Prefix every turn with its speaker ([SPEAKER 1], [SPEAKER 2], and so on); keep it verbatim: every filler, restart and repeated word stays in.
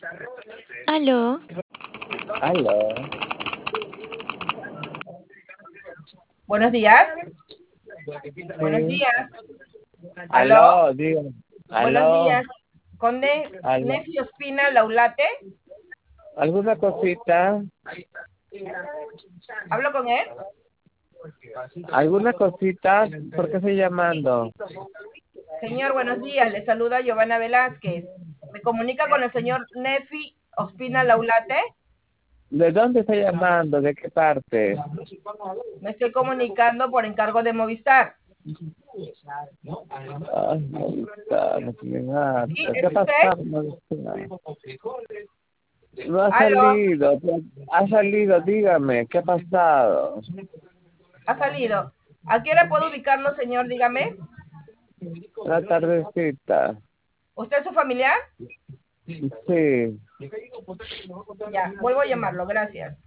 [SPEAKER 1] Aló.
[SPEAKER 2] Aló.
[SPEAKER 3] Buenos días. Buenos
[SPEAKER 2] Sí.
[SPEAKER 3] días. Aló.
[SPEAKER 2] Aló, dígame.
[SPEAKER 3] Buenos
[SPEAKER 2] Aló.
[SPEAKER 3] días. ¿Con Ne-
[SPEAKER 2] Aló.
[SPEAKER 3] Nefi Ospina Laulate?
[SPEAKER 2] ¿Alguna cosita?
[SPEAKER 3] ¿Hablo con él?
[SPEAKER 2] ¿Alguna cosita? ¿Por qué estoy llamando?
[SPEAKER 3] Señor, buenos días. Le saluda Giovanna Velázquez. ¿Me comunica con el señor Nefi Ospina Laulate?
[SPEAKER 2] ¿De dónde está llamando? ¿De qué parte?
[SPEAKER 3] Me estoy comunicando por encargo de Movistar.
[SPEAKER 2] Ay, no está, no tiene nada.
[SPEAKER 3] ¿Sí?
[SPEAKER 2] ¿Qué
[SPEAKER 3] ¿Es
[SPEAKER 2] pasa?
[SPEAKER 3] usted?
[SPEAKER 2] No está. No ha
[SPEAKER 3] ¿Aló?
[SPEAKER 2] salido. Ha salido, dígame. ¿Qué ha pasado?
[SPEAKER 3] ¿Ha salido? ¿A qué hora puedo ubicarlo, señor? Dígame.
[SPEAKER 2] Una tardecita.
[SPEAKER 3] ¿Usted es su familiar?
[SPEAKER 2] Sí.
[SPEAKER 3] Ya, vuelvo a llamarlo. Gracias.